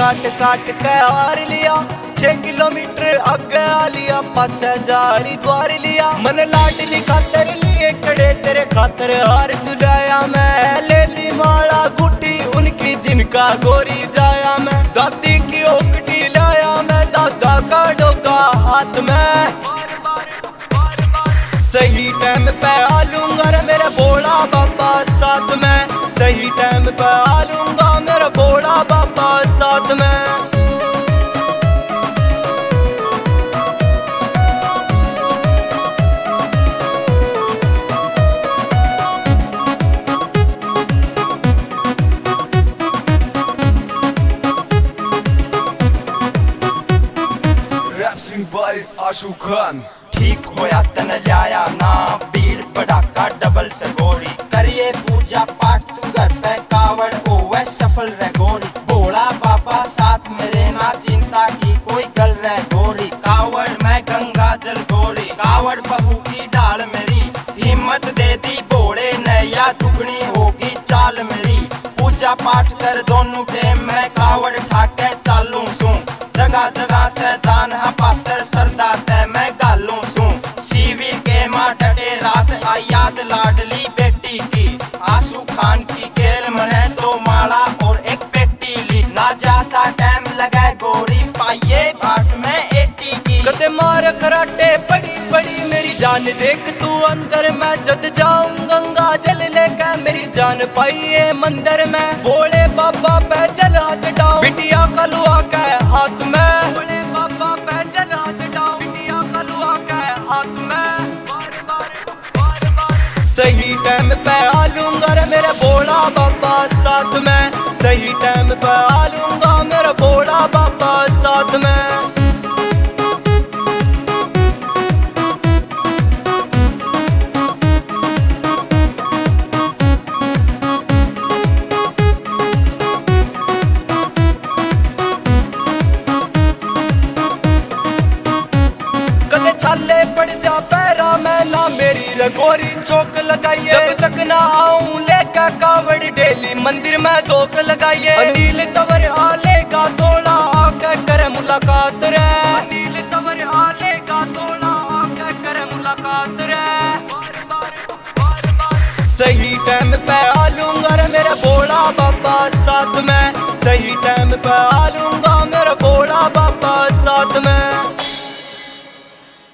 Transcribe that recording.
काट काट के हार लिया, 6 किलोमीटर आगे आ लिया, 5,000 द्वार लिया। मन लाडली खातर लिए कड़े तेरे खातर हार सुलाया मैं, ले ली माला गुटी उनकी जिनका गोरी जाया मैं। दादी की ओकटी लाया मैं, दादा का डोगा हाथ में। सही टाइम पे आ लूंगा रे मेरा भोला बाबा साथ में, सही टाइम पे आ लूंगा मेरा भोला बाबा साथ में। भाई आशू खान ठीक होया तन लाया ना, भीड़ पड़ाका डबल से गोरी। करिए पूजा पाठ तू घर पे, कावड़ ओवे सफल रह गोरी। भोला बाबा साथ मेरे ना, चिंता की कोई गल रह गोरी। कावड़ मैं गंगा जल गोरी, कावड़ बहू की डाल मेरी। हिम्मत दे दी भोले नैया, दुगनी होगी चाल मेरी। पूजा पाठ कर दोनों टेम मैं, कावड़ ठाके चालू सू। जगह जगह से दान है पात्र, सरदा तय मैं गालू सू। शिविर के माँ डटे रात आई याद लाडली बेटी की। आशू खान की खेल मने तो माला और एक पेटी ली। ना जाता टाइम लगा गोरी, पाइये बाट में 80 की। कदे मार कराटे पड़ी पड़ी मेरी जान, देख तू अंदर मैं जद जाऊं गंगा जल लेकर मेरी जान पाइए मंदिर में। भोले बाबा पे जल चढ़ाओ, बिटिया कलुआ के हाथ में। भोले बाबा पे जल चढ़ाओ, बिटिया कलुआ के हाथ में। सही टाइम पे आ लूंगा रे मेरा भोला बाबा साथ में, सही टाइम पे आ लूंगा मेरा भोला बाबा साथ में। छाले पड़ जा पैरा में ना, मेरी रगोरी चौक लगाइए। जब तक ना आऊं लेकर कावड़ डेली मंदिर में धोख लगाइए। अनिल तवर आलेगा थोड़ा आके करे मुलाकात रे, अनिल तवर आलेगा थोड़ा आके करे मुलाकात रे। सही टाइम पे आ लूंगा रे मेरा भोला बाबा साथ में, सही टाइम पे आ लूंगा मेरा भोला बाबा साथ में।